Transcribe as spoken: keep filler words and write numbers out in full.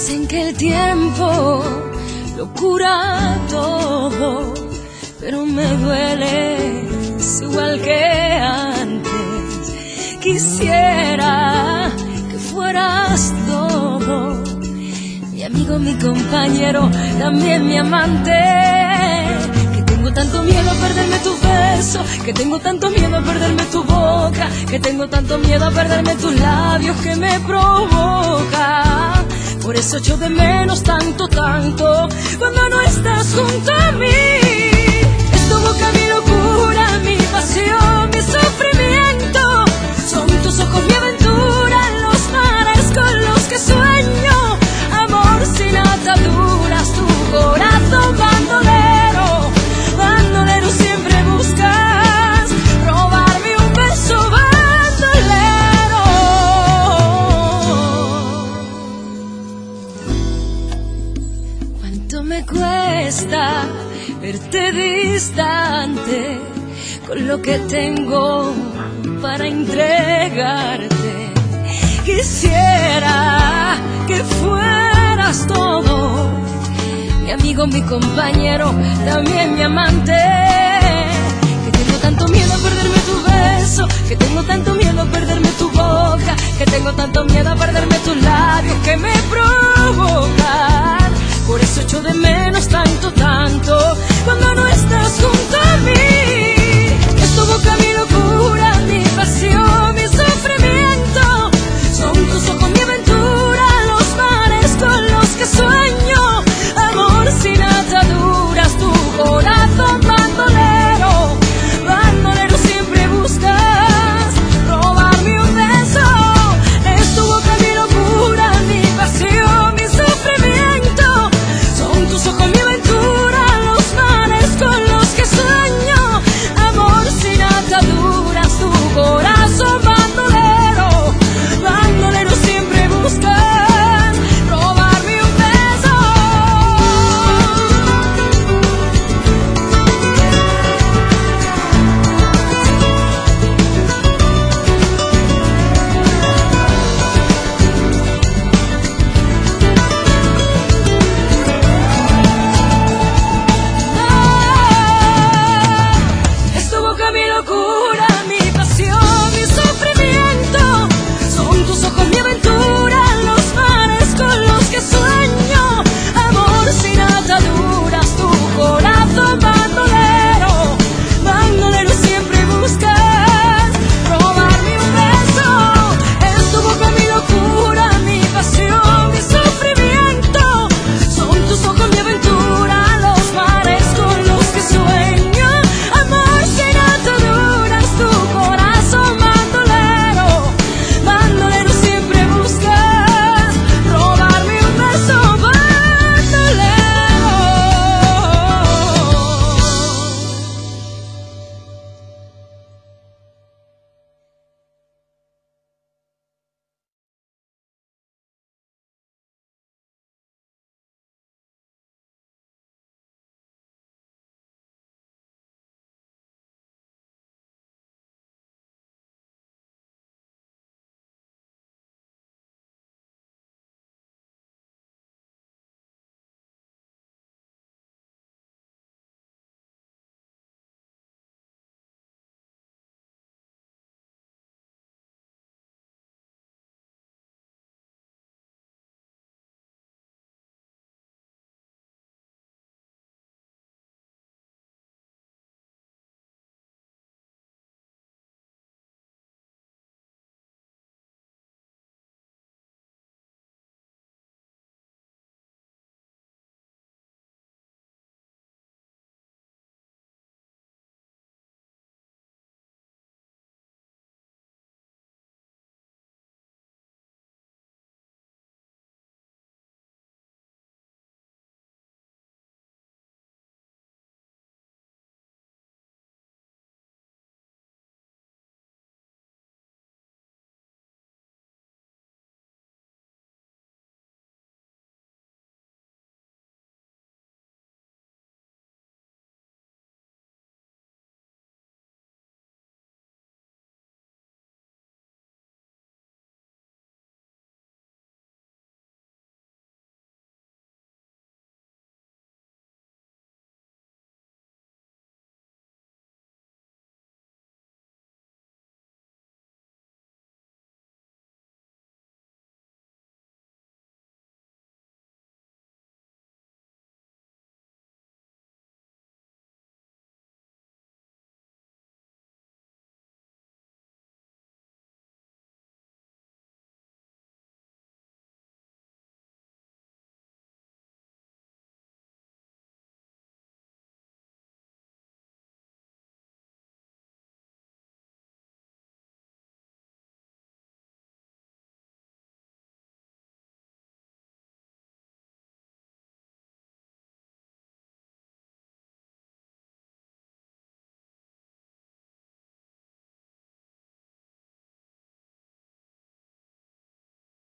Dicen que el tiempo lo cura todo, pero me dueles igual que antes. Quisiera que fueras todo, mi amigo, mi compañero, también mi amante. Que tengo tanto miedo a perderme tu beso, que tengo tanto miedo a perderme tu boca, que tengo tanto miedo a perderme tus labios que me provoca. Por eso echo de menos tanto, tanto cuando no estás junto a mí. Es tu boca mi locura, mi pasión, mi sufrimiento. Son tus ojos mi aventura, los mares con los que sueño. Amor sin ataduras, tu corazón bandolero. Bandolero siempre buscas robarme un beso, bandolero. ¿Cuánto me cuesta verte distante con lo que tengo para entregarte? Quisiera que fueras todo, mi amigo, mi compañero, también mi amante. Que tengo tanto miedo a perderme tu beso, que tengo tanto miedo a perderme tu boca, que tengo tanto miedo a perderme tus labios que me provocan.